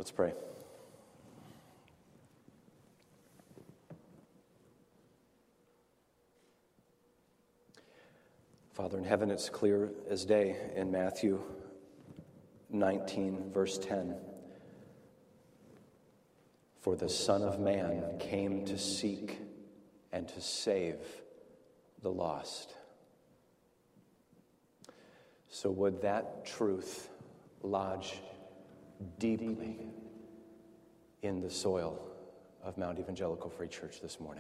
Let's pray. Father in heaven, it's clear as day in Matthew 19, verse 10. For the Son of Man came to seek and to save the lost. So would that truth lodge deeply in the soil of Mount Evangelical Free Church this morning.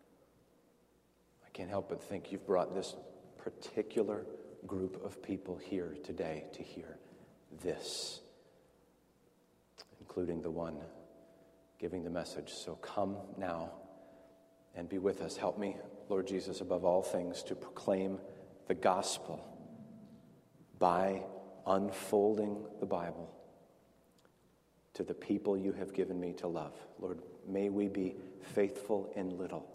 I can't help but think you've brought this particular group of people here today to hear this, including the one giving the message. So come now and be with us. Help me, Lord Jesus, above all things, to proclaim the gospel by unfolding the Bible to the people you have given me to love. Lord, may we be faithful in little,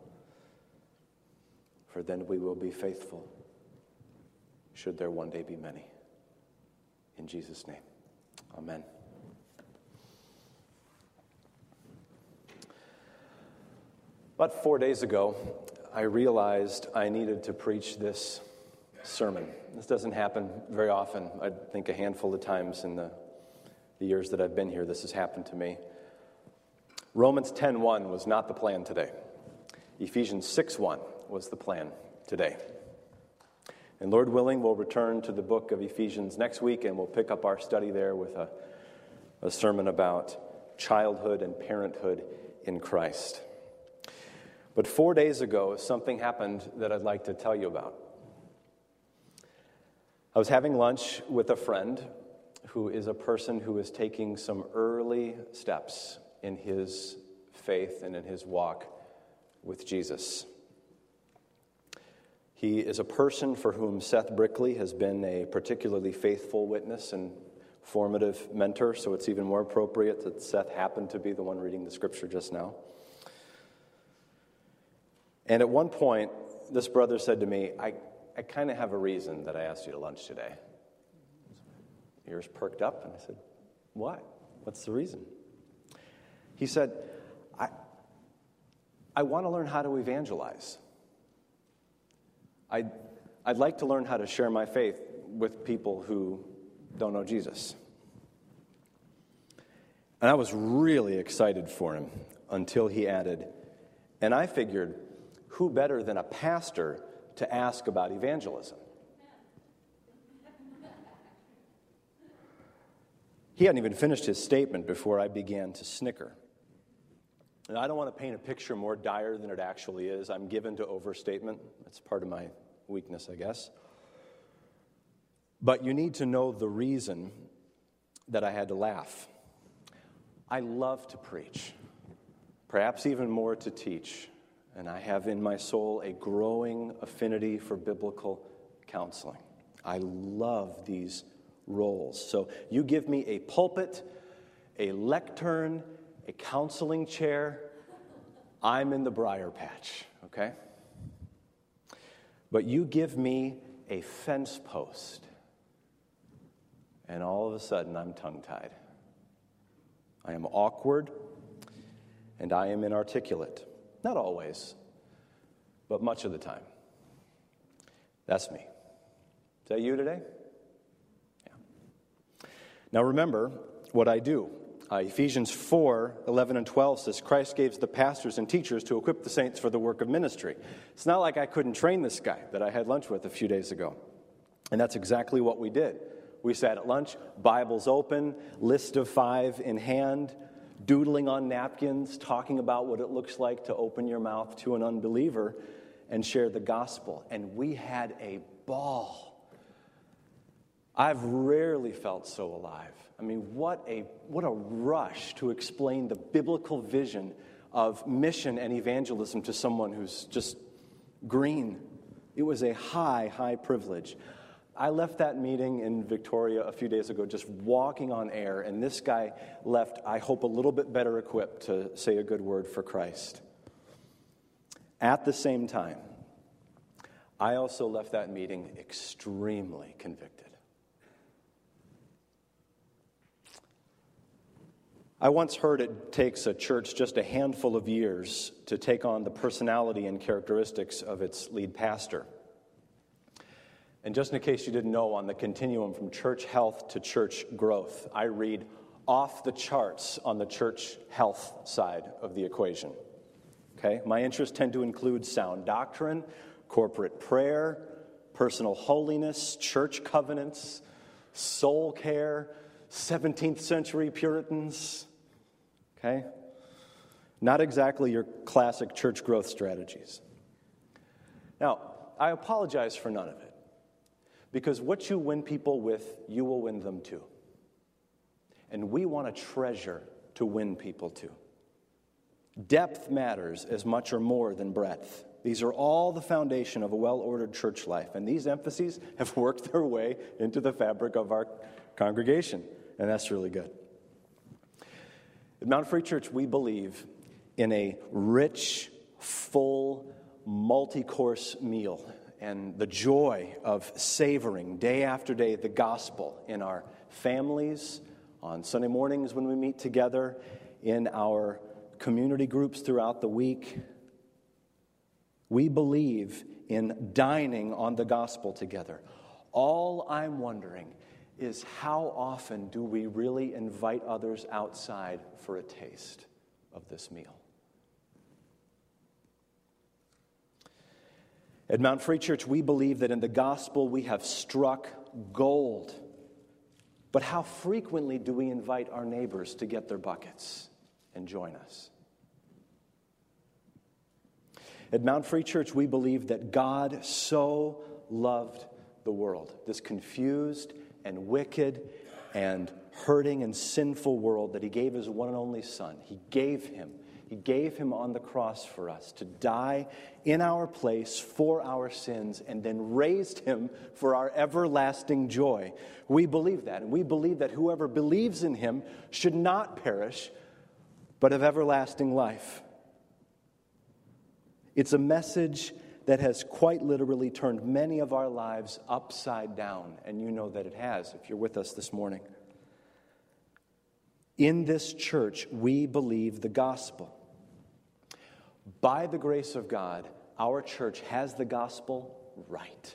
for then we will be faithful should there one day be many. In Jesus' name, amen. About 4 days ago, I realized I needed to preach this sermon. This doesn't happen very often. I think a handful of times in the years that I've been here, this has happened to me. Romans 10:1 was not the plan today. Ephesians 6:1 was the plan today. And Lord willing, we'll return to the book of Ephesians next week, and we'll pick up our study there with a sermon about childhood and parenthood in Christ. But 4 days ago, something happened that I'd like to tell you about. I was having lunch with a friend who is a person who is taking some early steps in his faith and in his walk with Jesus. He is a person for whom Seth Brickley has been a particularly faithful witness and formative mentor, so it's even more appropriate that Seth happened to be the one reading the scripture just now. And at one point, this brother said to me, I kind of have a reason that I asked you to lunch today. Ears perked up, and I said, what? What's the reason? He said, I want to learn how to evangelize. I'd like to learn how to share my faith with people who don't know Jesus. And I was really excited for him until he added, and I figured, who better than a pastor to ask about evangelism? He hadn't even finished his statement before I began to snicker. And I don't want to paint a picture more dire than it actually is. I'm given to overstatement. That's part of my weakness, I guess. But you need to know the reason that I had to laugh. I love to preach, perhaps even more to teach. And I have in my soul a growing affinity for biblical counseling. I love these roles. So you give me a pulpit, a lectern, a counseling chair, I'm in the briar patch, okay? But you give me a fence post, and all of a sudden I'm tongue-tied. I am awkward, and I am inarticulate. Not always, but much of the time. That's me. Is that you today? Yeah. Now remember what I do. Ephesians 4:11 and 12 says, Christ gave the pastors and teachers to equip the saints for the work of ministry. It's not like I couldn't train this guy that I had lunch with a few days ago. And that's exactly what we did. We sat at lunch, Bibles open, list of 5 in hand, doodling on napkins, talking about what it looks like to open your mouth to an unbeliever and share the gospel. And we had a ball. I've rarely felt so alive. I mean, what a rush to explain the biblical vision of mission and evangelism to someone who's just green. It was a high privilege. I left that meeting in Victoria a few days ago just walking on air, and this guy left, I hope, a little bit better equipped to say a good word for Christ. At the same time, I also left that meeting extremely convicted. I once heard it takes a church just a handful of years to take on the personality and characteristics of its lead pastor. And just in case you didn't know, on the continuum from church health to church growth, I read off the charts on the church health side of the equation. Okay? My interests tend to include sound doctrine, corporate prayer, personal holiness, church covenants, soul care, 17th century Puritans. Okay? Not exactly your classic church growth strategies. Now, I apologize for none of it, because what you win people with, you will win them to. And we want to treasure to win people to. Depth matters as much or more than breadth. These are all the foundation of a well-ordered church life, and these emphases have worked their way into the fabric of our congregation, and that's really good. At Mount Free Church, we believe in a rich, full, multi-course meal and the joy of savoring day after day the gospel in our families, on Sunday mornings when we meet together, in our community groups throughout the week. We believe in dining on the gospel together. All I'm wondering is how often do we really invite others outside for a taste of this meal? At Mount Free Church, we believe that in the gospel we have struck gold. But how frequently do we invite our neighbors to get their buckets and join us? At Mount Free Church, we believe that God so loved the world, this confused and wicked and hurting and sinful world, that he gave his one and only Son. He gave him on the cross for us to die in our place for our sins, and then raised him for our everlasting joy. We believe that, and we believe that whoever believes in him should not perish, but have everlasting life. It's a message that has quite literally turned many of our lives upside down, and you know that it has if you're with us this morning. In this church, we believe the gospel. By the grace of God, our church has the gospel right.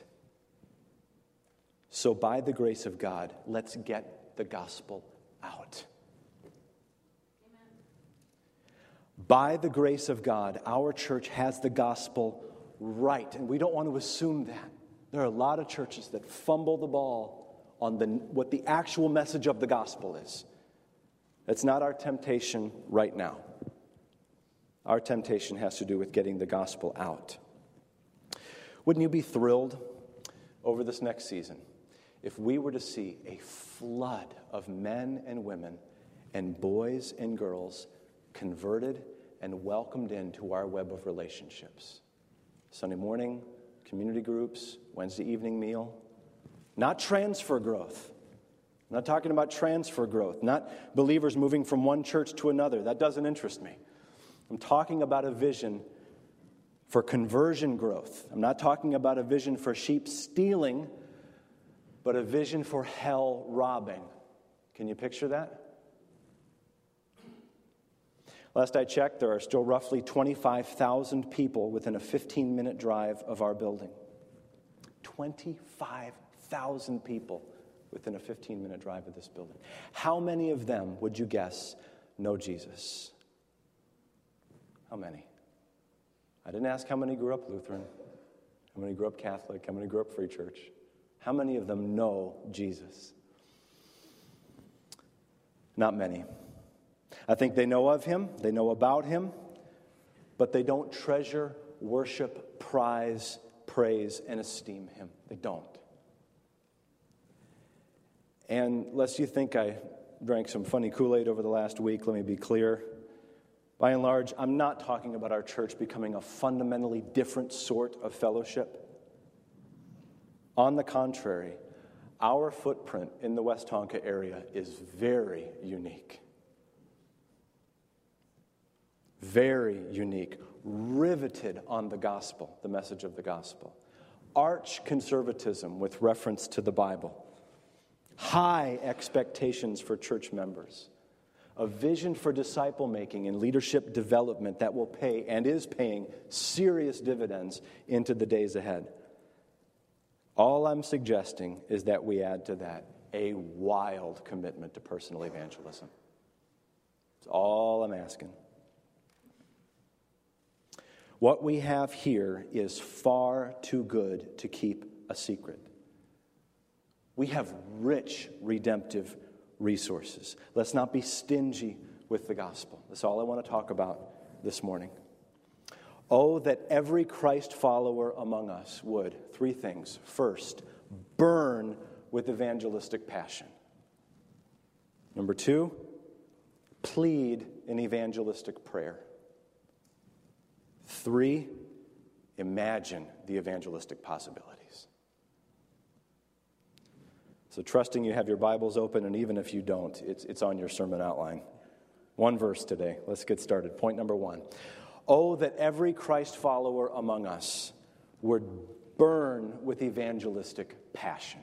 So by the grace of God, let's get the gospel out. Amen. By the grace of God, our church has the gospel right. And we don't want to assume that. There are a lot of churches that fumble the ball on what the actual message of the gospel is. That's not our temptation right now. Our temptation has to do with getting the gospel out. Wouldn't you be thrilled over this next season if we were to see a flood of men and women and boys and girls converted and welcomed into our web of relationships? Sunday morning, community groups, Wednesday evening meal. Not transfer growth. I'm not talking about transfer growth, not believers moving from one church to another. That doesn't interest me. I'm talking about a vision for conversion growth. I'm not talking about a vision for sheep stealing, but a vision for hell robbing. Can you picture that? Last I checked, there are still roughly 25,000 people within a 15-minute drive of our building. 25,000 people within a 15-minute drive of this building. How many of them, would you guess, know Jesus? How many? I didn't ask how many grew up Lutheran, how many grew up Catholic, how many grew up Free Church. How many of them know Jesus? Not many. I think they know of him, they know about him, but they don't treasure, worship, prize, praise, and esteem him. They don't. And lest you think I drank some funny Kool-Aid over the last week, let me be clear. By and large, I'm not talking about our church becoming a fundamentally different sort of fellowship. On the contrary, our footprint in the Westonka area is very unique. Very unique. Riveted on the gospel, the message of the gospel. Arch conservatism with reference to the Bible. High expectations for church members. a vision for disciple making and leadership development that will pay and is paying serious dividends into the days ahead. All I'm suggesting is that we add to that a wild commitment to personal evangelism. That's all I'm asking. What we have here is far too good to keep a secret. We have rich redemptive resources. Let's not be stingy with the gospel. That's all I want to talk about this morning. Oh, that every Christ follower among us would, three things. First, burn with evangelistic passion. Number two, plead in evangelistic prayer. Three, imagine the evangelistic possibilities. So trusting you have your Bibles open, and even if you don't, it's on your sermon outline. One verse today. Let's get started. Point number one. Oh, that every Christ follower among us would burn with evangelistic passion.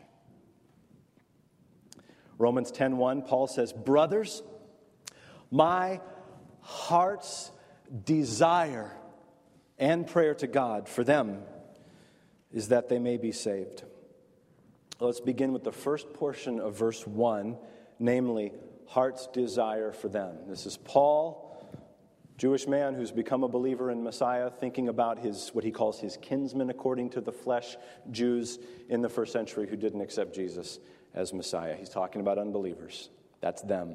Romans 10:1, Paul says, "Brothers, my heart's desire and prayer to God for them is that they may be saved." Let's begin with the first portion of verse 1, namely, heart's desire for them. This is Paul, Jewish man who's become a believer in Messiah, thinking about what he calls his kinsmen according to the flesh, Jews in the first century who didn't accept Jesus as Messiah. He's talking about unbelievers. That's them.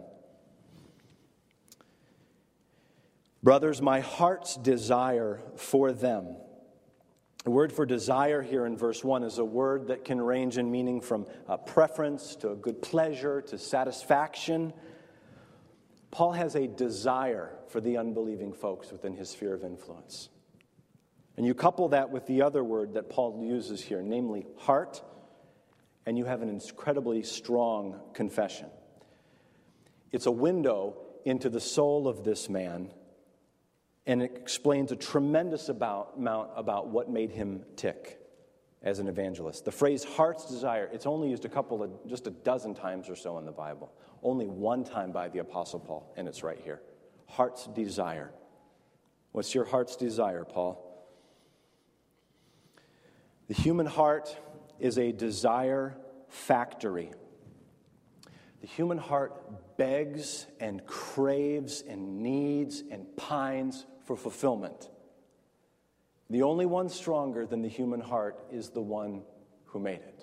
Brothers, my heart's desire for them. The word for desire here in verse 1 is a word that can range in meaning from preference to a good pleasure to satisfaction. Paul has a desire for the unbelieving folks within his sphere of influence. And you couple that with the other word that Paul uses here, namely heart, and you have an incredibly strong confession. It's a window into the soul of this man, and it explains a tremendous amount about what made him tick as an evangelist. The phrase heart's desire, it's only used just a dozen times or so in the Bible. Only one time by the Apostle Paul, and it's right here. Heart's desire. What's your heart's desire, Paul? The human heart is a desire factory. The human heart begs and craves and needs and pines for fulfillment. The only one stronger than the human heart is the one who made it.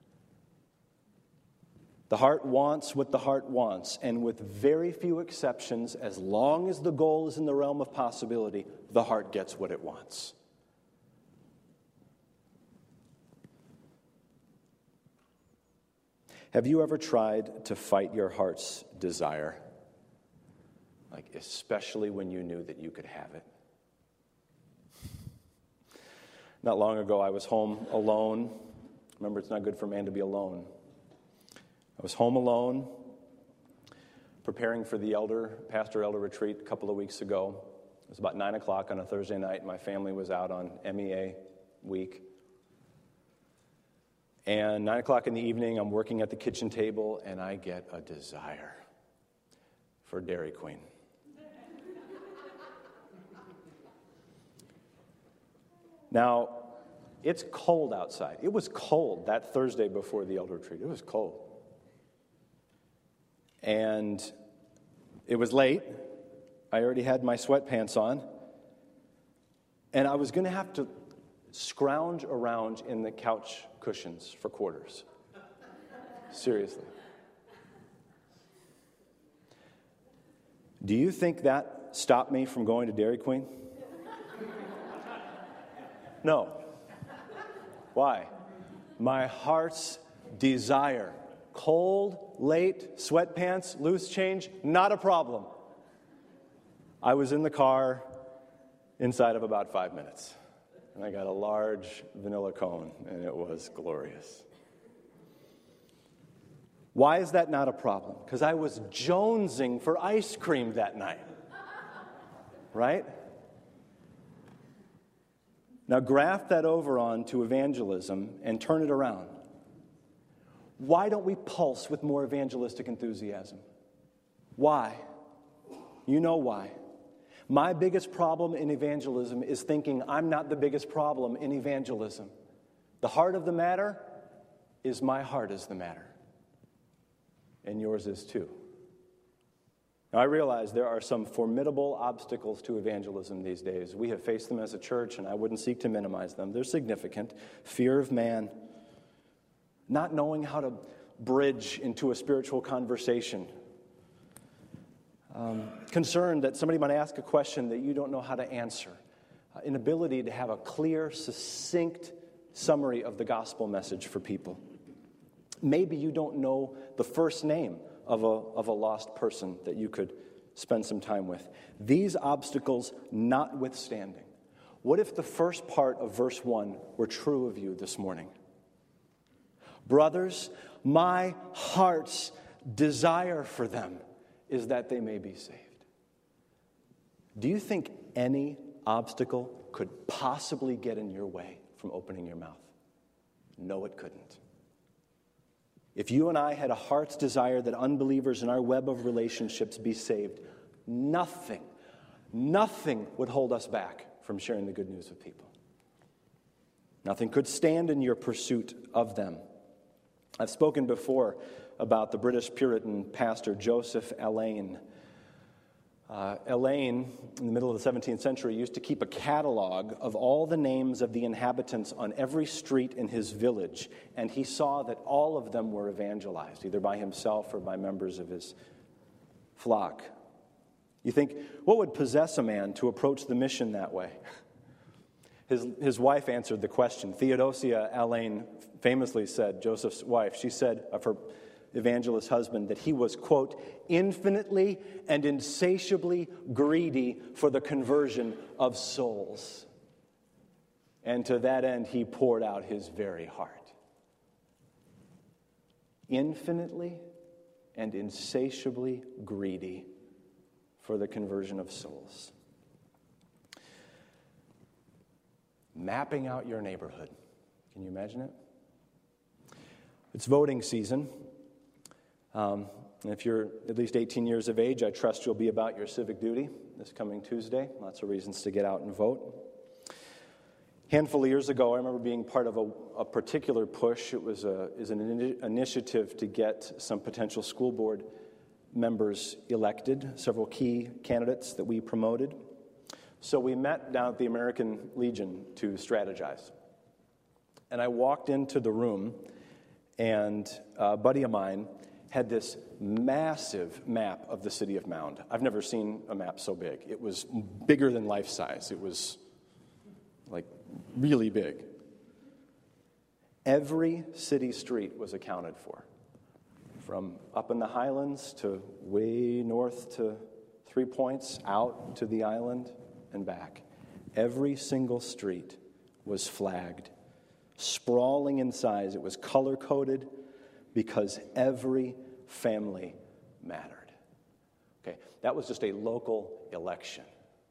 The heart wants what the heart wants, and with very few exceptions, as long as the goal is in the realm of possibility, the heart gets what it wants. Have you ever tried to fight your heart's desire? Like, especially when you knew that you could have it? Not long ago, I was home alone. Remember, it's not good for man to be alone. I was home alone, preparing for the pastor-elder retreat a couple of weeks ago. It was about 9 o'clock on a Thursday night. My family was out on MEA week. And 9 o'clock in the evening, I'm working at the kitchen table, and I get a desire for Dairy Queen. Now, it's cold outside. It was cold that Thursday before the elder retreat. It was cold. And it was late. I already had my sweatpants on. And I was going to have to scrounge around in the couch cushions for quarters. Seriously. Do you think that stopped me from going to Dairy Queen? No. Why? My heart's desire. Cold, late, sweatpants, loose change, not a problem. I was in the car inside of about 5 minutes. And I got a large vanilla cone, and it was glorious. Why is that not a problem? Because I was jonesing for ice cream that night. Right? Now graft that over onto evangelism and turn it around. Why don't we pulse with more evangelistic enthusiasm? Why? You know why. My biggest problem in evangelism is thinking I'm not the biggest problem in evangelism. The heart of the matter is my heart is the matter. And yours is too. Now, I realize there are some formidable obstacles to evangelism these days. We have faced them as a church, and I wouldn't seek to minimize them. They're significant. Fear of man, not knowing how to bridge into a spiritual conversation, concern that somebody might ask a question that you don't know how to answer, inability to have a clear, succinct summary of the gospel message for people. Maybe you don't know the first name of a lost person that you could spend some time with. These obstacles notwithstanding, what if the first part of verse 1 were true of you this morning? Brothers, my heart's desire for them is that they may be saved. Do you think any obstacle could possibly get in your way from opening your mouth? No, it couldn't. If you and I had a heart's desire that unbelievers in our web of relationships be saved, nothing would hold us back from sharing the good news with people. Nothing could stand in your pursuit of them. I've spoken before about the British Puritan pastor Joseph Alleine. Alleine, in the middle of the 17th century, used to keep a catalog of all the names of the inhabitants on every street in his village, and he saw that all of them were evangelized, either by himself or by members of his flock. You think, what would possess a man to approach the mission that way? His wife answered the question. Theodosia Alleine famously said, Joseph's wife, she said of her evangelist husband that he was, quote, infinitely and insatiably greedy for the conversion of souls. And to that end, he poured out his very heart. Infinitely and insatiably greedy for the conversion of souls. Mapping out your neighborhood. Can you imagine it? It's voting season. And if you're at least 18 years of age, I trust you'll be about your civic duty this coming Tuesday. Lots of reasons to get out and vote. A handful of years ago, I remember being part of a particular push. It was an initiative to get some potential school board members elected, several key candidates that we promoted. So we met down at the American Legion to strategize. And I walked into the room, and a buddy of mine had this massive map of the city of Mound. I've never seen a map so big. It was bigger than life size. It was like really big. Every city street was accounted for, from up in the Highlands to way north to 3 Points, out to the island and back. Every single street was flagged, sprawling in size. It was color-coded because every family mattered. Okay, that was just a local election.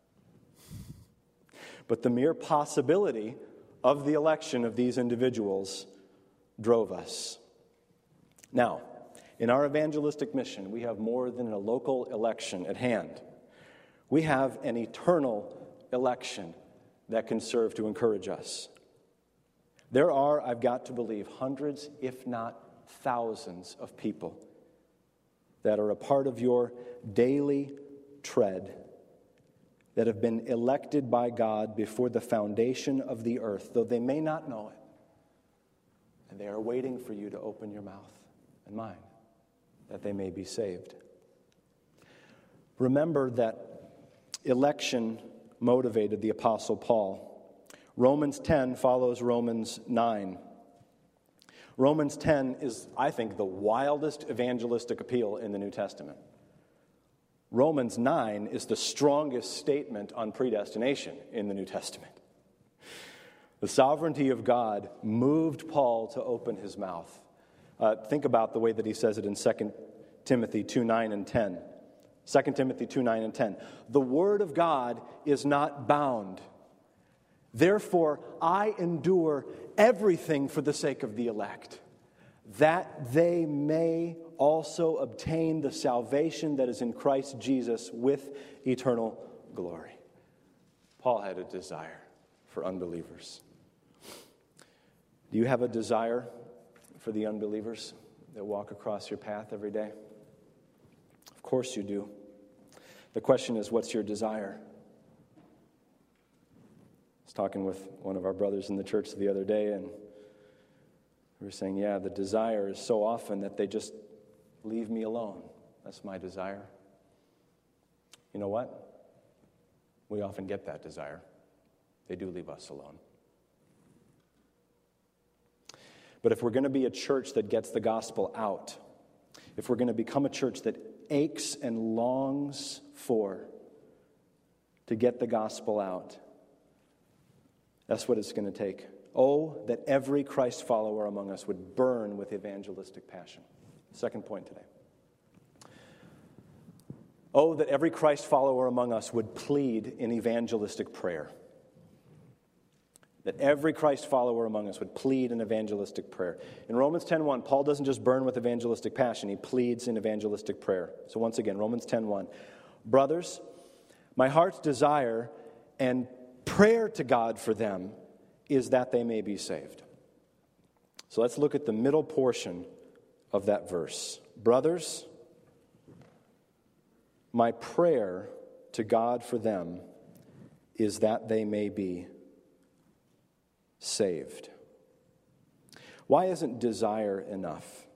But the mere possibility of the election of these individuals drove us. Now, in our evangelistic mission, we have more than a local election at hand. We have an eternal election that can serve to encourage us. There are, I've got to believe, hundreds, if not thousands of people that are a part of your daily tread that have been elected by God before the foundation of the earth, though they may not know it. And they are waiting for you to open your mouth and mine, that they may be saved. Remember that election motivated the Apostle Paul. Romans 10 follows Romans 9. Romans 10 is, I think, the wildest evangelistic appeal in the New Testament. Romans 9 is the strongest statement on predestination in the New Testament. The sovereignty of God moved Paul to open his mouth. Think about the way that he says it in 2 Timothy 2:9 and 10. 2 Timothy 2:9 and 10. The word of God is not bound. Therefore, I endure everything for the sake of the elect, that they may also obtain the salvation that is in Christ Jesus with eternal glory. Paul had a desire for unbelievers. Do you have a desire for the unbelievers that walk across your path every day? Of course you do. The question is, what's your desire? I was talking with one of our brothers in the church the other day, and we were saying, the desire is so often that they just leave me alone. That's my desire. You know what? We often get that desire. They do leave us alone. But if we're going to be a church that gets the gospel out, if we're going to become a church that aches and longs to get the gospel out, that's what it's going to take. Oh, that every Christ follower among us would burn with evangelistic passion. Second point today. Oh, that every Christ follower among us would plead in evangelistic prayer. That every Christ follower among us would plead in evangelistic prayer. In Romans 10:1, Paul doesn't just burn with evangelistic passion, he pleads in evangelistic prayer. So once again, Romans 10:1. Brothers, my heart's desire and prayer to God for them is that they may be saved. So let's look at the middle portion of that verse. Brothers, my prayer to God for them is that they may be saved. Why isn't desire enough?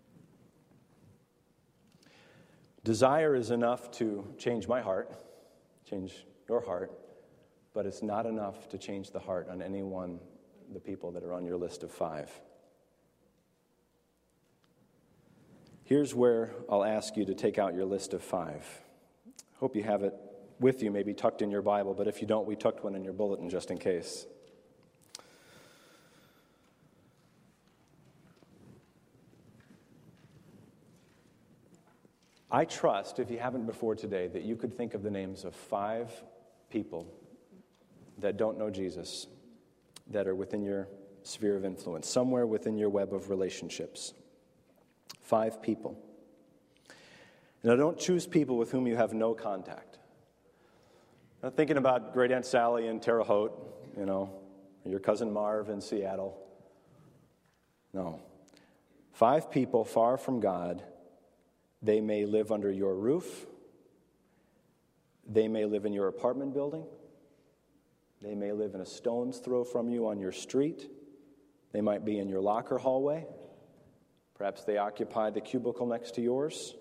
Desire is enough to change my heart, change your heart, but it's not enough to change the heart on any one of the people that are on your list of 5. Here's where I'll ask you to take out your list of 5. Hope you have it with you, maybe tucked in your Bible, but if you don't, we tucked one in your bulletin just in case. I trust, if you haven't before today, that you could think of the names of 5 people that don't know Jesus, that are within your sphere of influence, somewhere within your web of relationships. 5 people. Now, don't choose people with whom you have no contact. I'm not thinking about Great Aunt Sally in Terre Haute, or your cousin Marv in Seattle. No. 5 people far from God. They may live under your roof. They may live in your apartment building. They may live in a stone's throw from you on your street. They might be in your locker hallway. Perhaps they occupy the cubicle next to yours.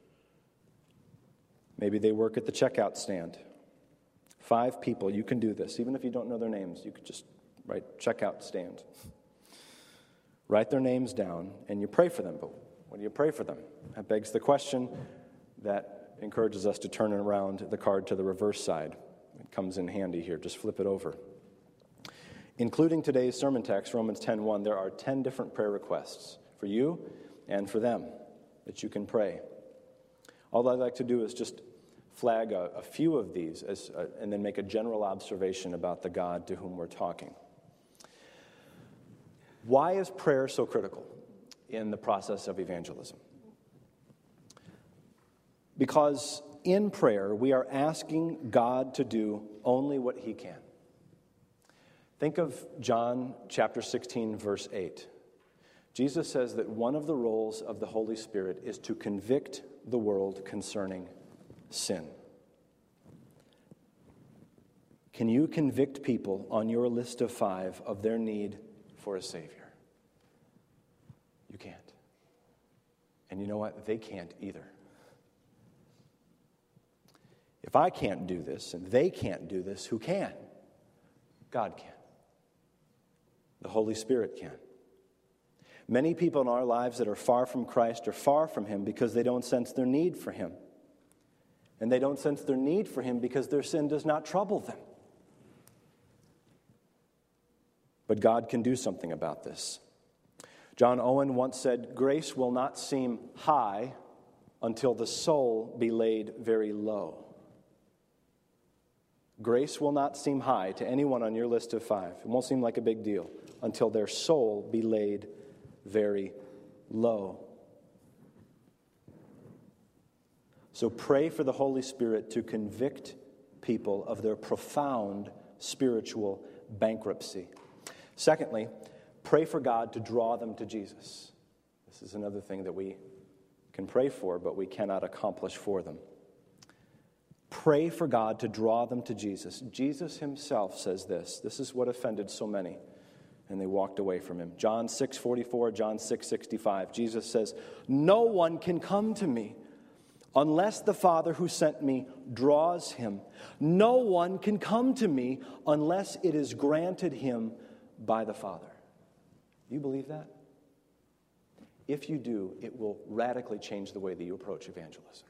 Maybe they work at the checkout stand. 5 people, you can do this. Even if you don't know their names, you could just write checkout stand. Write their names down, and you pray for them. But what do you pray for them? That begs the question that encourages us to turn around the card to the reverse side. It comes in handy here. Just flip it over. Including today's sermon text, Romans 10:1, there are 10 different prayer requests for you and for them that you can pray. All I'd like to do is just flag a few of these and then make a general observation about the God to whom we're talking. Why is prayer so critical in the process of evangelism? Because in prayer, we are asking God to do only what He can. Think of John chapter 16, verse 8. Jesus says that one of the roles of the Holy Spirit is to convict the world concerning sin. Can you convict people on your list of 5 of their need for a Savior? You can't. And you know what? They can't either. If I can't do this and they can't do this, who can? God can. The Holy Spirit can. Many people in our lives that are far from Christ are far from Him because they don't sense their need for Him. And they don't sense their need for Him because their sin does not trouble them. But God can do something about this. John Owen once said, "Grace will not seem high until the soul be laid very low." Grace will not seem high to anyone on your list of 5. It won't seem like a big deal until their soul be laid very low. So pray for the Holy Spirit to convict people of their profound spiritual bankruptcy. Secondly, pray for God to draw them to Jesus. This is another thing that we can pray for, but we cannot accomplish for them. Pray for God to draw them to Jesus. Jesus himself says this. This is what offended so many, and they walked away from him. John 6:44, John 6:65. Jesus says, "No one can come to me unless the Father who sent me draws him. No one can come to me unless it is granted him by the Father." Do you believe that? If you do, it will radically change the way that you approach evangelism.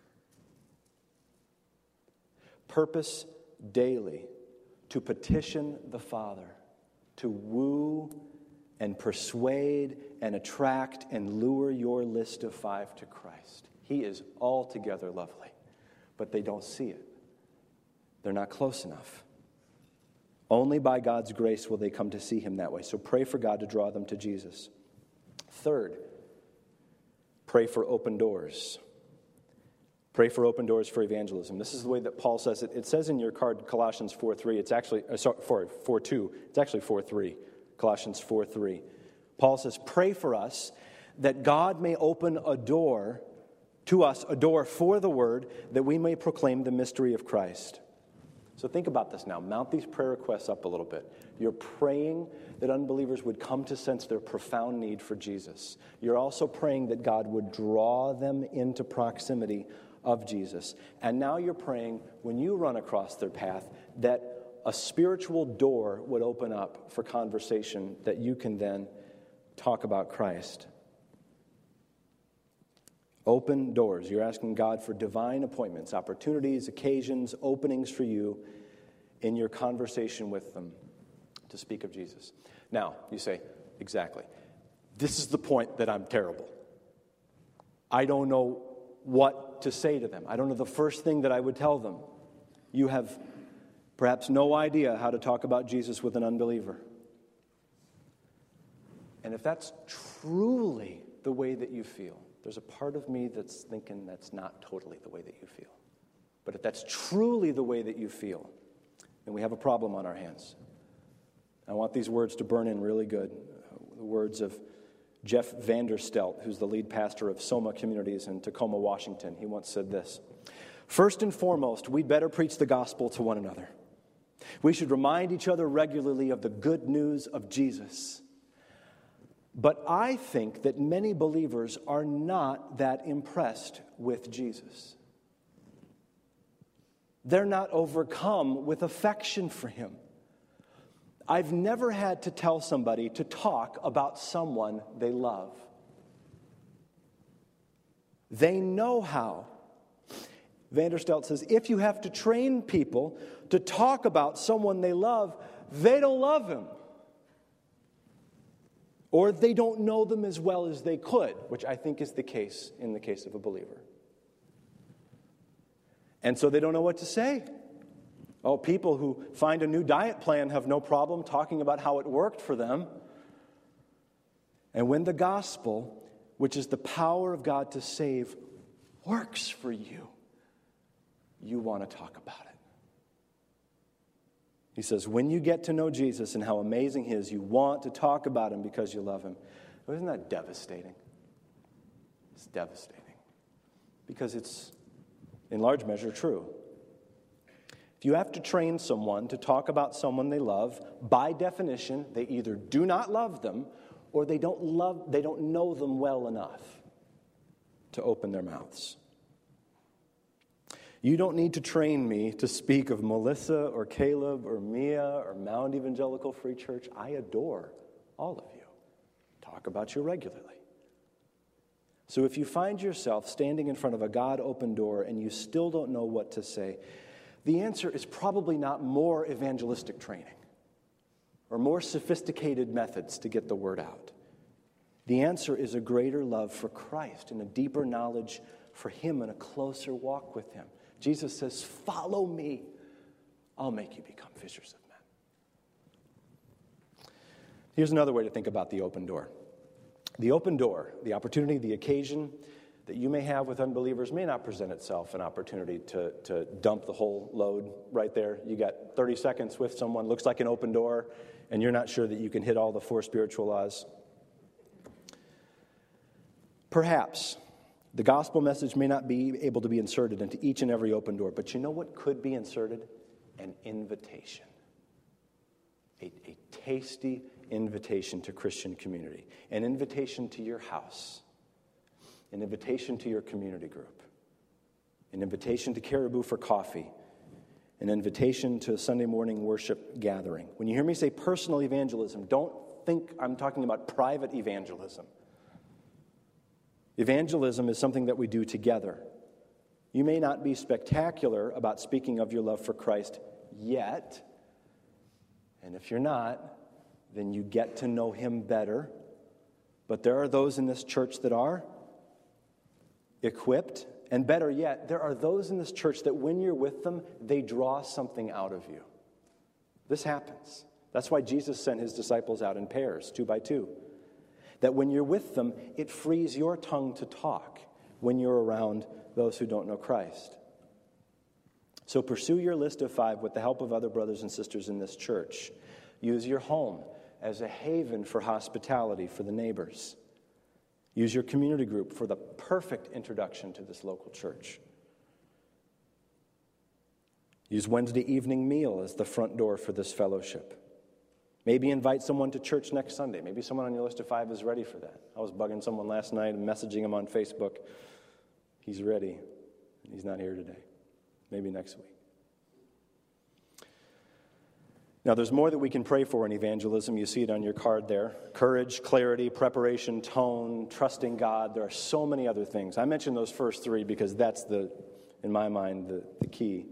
Purpose daily to petition the Father to woo and persuade and attract and lure your list of 5 to Christ. He is altogether lovely, but they don't see it. They're not close enough. Only by God's grace will they come to see him that way. So pray for God to draw them to Jesus. Third, pray for open doors. Pray for open doors for evangelism. This is the way that Paul says it. It says in your card, Colossians 4:3. It's actually 4:2. It's actually 4:3. Colossians 4:3. Paul says, "Pray for us that God may open a door to us, a door for the word, that we may proclaim the mystery of Christ." So think about this now. Mount these prayer requests up a little bit. You're praying that unbelievers would come to sense their profound need for Jesus. You're also praying that God would draw them into proximity of Jesus. And now you're praying, when you run across their path, that a spiritual door would open up for conversation that you can then talk about Christ. Open doors. You're asking God for divine appointments, opportunities, occasions, openings for you in your conversation with them to speak of Jesus. Now, you say, exactly. This is the point that I'm terrible. I don't know what to say to them. I don't know the first thing that I would tell them. You have perhaps no idea how to talk about Jesus with an unbeliever. And if that's truly the way that you feel, there's a part of me that's thinking that's not totally the way that you feel. But if that's truly the way that you feel, then we have a problem on our hands. I want these words to burn in really good. The words of Jeff Vanderstelt, who's the lead pastor of Soma Communities in Tacoma, Washington. He once said this: "First and foremost, we'd better preach the gospel to one another. We should remind each other regularly of the good news of Jesus. But I think that many believers are not that impressed with Jesus. They're not overcome with affection for him. I've never had to tell somebody to talk about someone they love. They know how." Vanderstelt says, if you have to train people to talk about someone they love, they don't love him. Or they don't know them as well as they could, which I think is the case in the case of a believer. And so they don't know what to say. Oh, people who find a new diet plan have no problem talking about how it worked for them. And when the gospel, which is the power of God to save, works for you, you want to talk about it. He says, when you get to know Jesus and how amazing he is, you want to talk about him because you love him. Isn't that devastating? It's devastating. Because it's, in large measure, true. If you have to train someone to talk about someone they love, by definition, they either do not love them or they don't know them well enough to open their mouths. You don't need to train me to speak of Melissa or Caleb or Mia or Mount Evangelical Free Church. I adore all of you. Talk about you regularly. So if you find yourself standing in front of a God-opened door and you still don't know what to say, the answer is probably not more evangelistic training or more sophisticated methods to get the word out. The answer is a greater love for Christ and a deeper knowledge for him and a closer walk with him. Jesus says, follow me. I'll make you become fishers of men. Here's another way to think about the open door. The open door, the opportunity, the occasion that you may have with unbelievers may not present itself an opportunity to dump the whole load right there. You got 30 seconds with someone, looks like an open door, and you're not sure that you can hit all the 4 spiritual laws. Perhaps the gospel message may not be able to be inserted into each and every open door, but you know what could be inserted? An invitation. A tasty invitation to Christian community. An invitation to your house. An invitation to your community group. An invitation to Caribou for coffee. An invitation to a Sunday morning worship gathering. When you hear me say personal evangelism, don't think I'm talking about private evangelism. Evangelism is something that we do together. You may not be spectacular about speaking of your love for Christ yet, and if you're not, then you get to know him better. But there are those in this church that are equipped, and better yet, there are those in this church that when you're with them, they draw something out of you. This happens. That's why Jesus sent his disciples out in pairs, 2 by 2. That when you're with them, it frees your tongue to talk when you're around those who don't know Christ. So pursue your list of 5 with the help of other brothers and sisters in this church. Use your home as a haven for hospitality for the neighbors. Use your community group for the perfect introduction to this local church. Use Wednesday evening meal as the front door for this fellowship. Maybe invite someone to church next Sunday. Maybe someone on your list of 5 is ready for that. I was bugging someone last night and messaging him on Facebook. He's ready. He's not here today. Maybe next week. Now, there's more that we can pray for in evangelism. You see it on your card there. Courage, clarity, preparation, tone, trusting God. There are so many other things. I mentioned those first 3 because that's, in my mind, the key.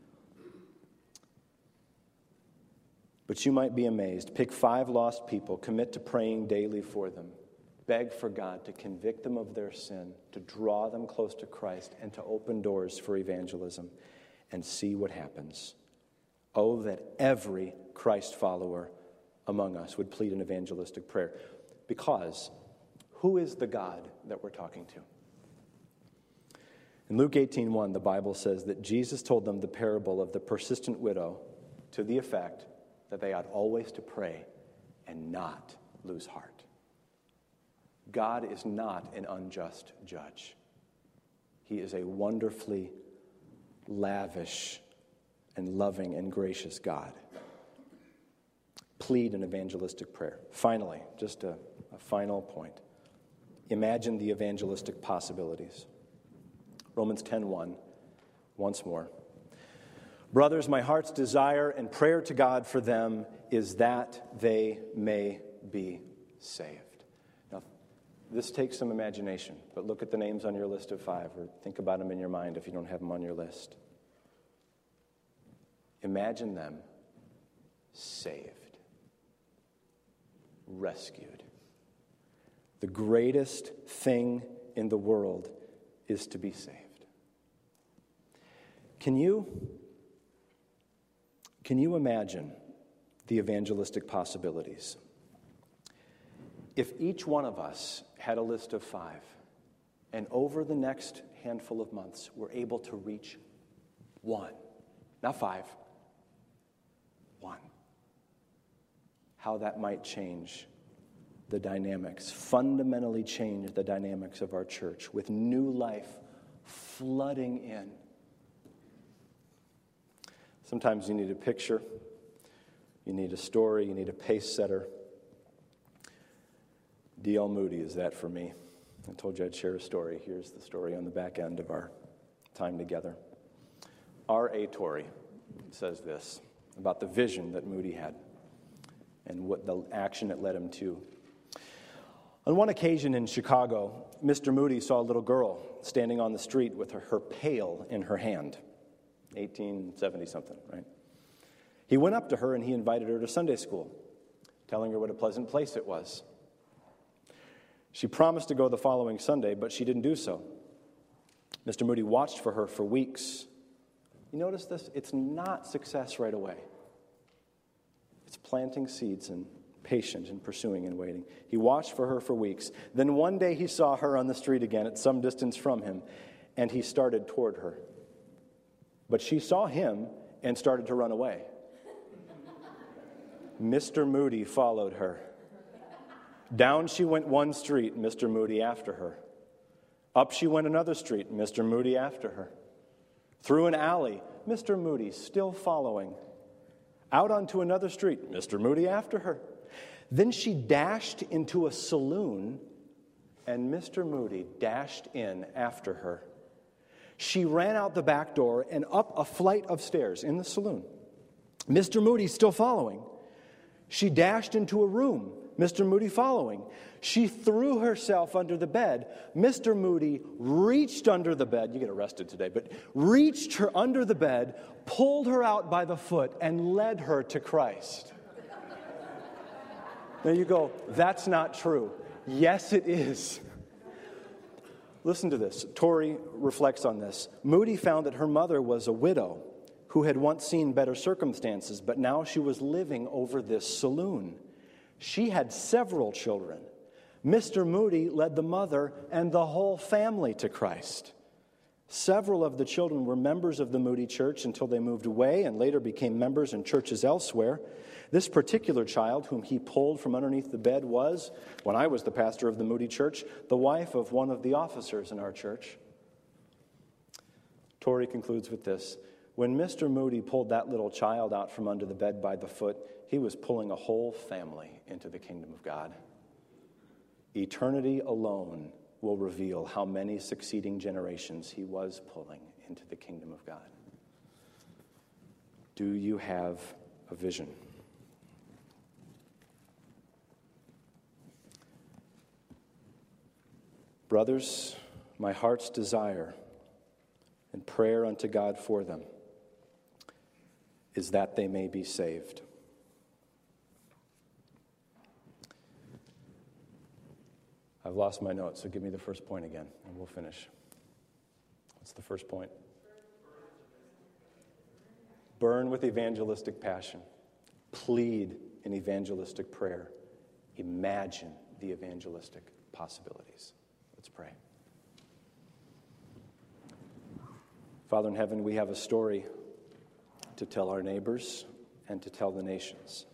But you might be amazed. Pick 5 lost people. Commit to praying daily for them. Beg for God to convict them of their sin, to draw them close to Christ, and to open doors for evangelism. And see what happens. Oh, that every Christ follower among us would plead an evangelistic prayer. Because who is the God that we're talking to? In Luke 18:1, the Bible says that Jesus told them the parable of the persistent widow to the effect that they ought always to pray and not lose heart. God is not an unjust judge. He is a wonderfully lavish and loving and gracious God. Plead an evangelistic prayer. Finally, just a final point. Imagine the evangelistic possibilities. Romans 10:1, once more. Brothers, my heart's desire and prayer to God for them is that they may be saved. Now, this takes some imagination, but look at the names on your list of 5, or think about them in your mind if you don't have them on your list. Imagine them saved, rescued. The greatest thing in the world is to be saved. Can you imagine the evangelistic possibilities? If each one of us had a list of 5, and over the next handful of months, we're able to reach 1, not 5, 1. How that might change the dynamics, fundamentally change the dynamics of our church with new life flooding in. Sometimes you need a picture, you need a story, you need a pace setter. D.L. Moody is that for me. I told you I'd share a story. Here's the story on the back end of our time together. R.A. Torrey says this about the vision that Moody had and what the action it led him to. On one occasion in Chicago, Mr. Moody saw a little girl standing on the street with her pail in her hand. 1870-something, right? He went up to her and he invited her to Sunday school, telling her what a pleasant place it was. She promised to go the following Sunday, but she didn't do so. Mr. Moody watched for her for weeks. You notice this? It's not success right away. It's planting seeds and patient in pursuing and waiting. He watched for her for weeks. Then one day he saw her on the street again at some distance from him, and he started toward her. But she saw him and started to run away. Mr. Moody followed her. Down she went one street, Mr. Moody after her. Up she went another street, Mr. Moody after her. Through an alley, Mr. Moody still following. Out onto another street, Mr. Moody after her. Then she dashed into a saloon, and Mr. Moody dashed in after her. She ran out the back door and up a flight of stairs in the saloon. Mr. Moody still following. She dashed into a room, Mr. Moody following. She threw herself under the bed. Mr. Moody reached under the bed. You get arrested today, but reached her under the bed, pulled her out by the foot, and led her to Christ. Now you go, that's not true. Yes, it is. Listen to this. Tori reflects on this. Moody found that her mother was a widow who had once seen better circumstances, but now she was living over this saloon. She had several children. Mr. Moody led the mother and the whole family to Christ. Several of the children were members of the Moody Church until they moved away and later became members in churches elsewhere. This particular child, whom he pulled from underneath the bed, was, when I was the pastor of the Moody Church, the wife of one of the officers in our church. Tori concludes with this. When Mr. Moody pulled that little child out from under the bed by the foot, he was pulling a whole family into the kingdom of God. Eternity alone will reveal how many succeeding generations he was pulling into the kingdom of God. Do you have a vision? Brothers, my heart's desire and prayer unto God for them is that they may be saved. I've lost my notes, so give me the first point again, and we'll finish. What's the first point? Burn with evangelistic passion. Plead in evangelistic prayer. Imagine the evangelistic possibilities. Let's pray. Father in heaven, we have a story to tell our neighbors and to tell the nations.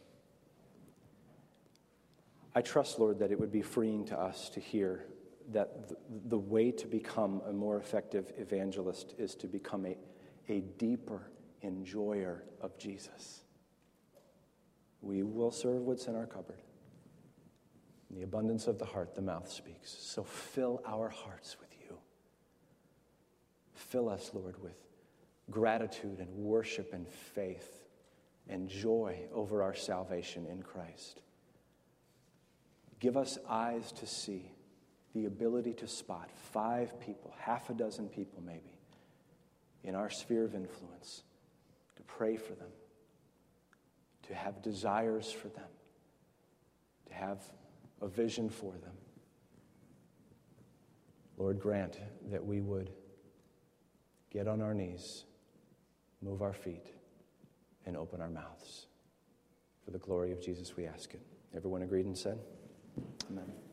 I trust, Lord, that it would be freeing to us to hear that the way to become a more effective evangelist is to become a deeper enjoyer of Jesus. We will serve what's in our cupboard. In the abundance of the heart, the mouth speaks. So fill our hearts with you. Fill us, Lord, with gratitude and worship and faith and joy over our salvation in Christ. Give us eyes to see, the ability to spot 5 people, half a dozen people maybe, in our sphere of influence, to pray for them, to have desires for them, to have a vision for them. Lord, grant that we would get on our knees, move our feet, and open our mouths. For the glory of Jesus, we ask it. Everyone agreed and said? Amen.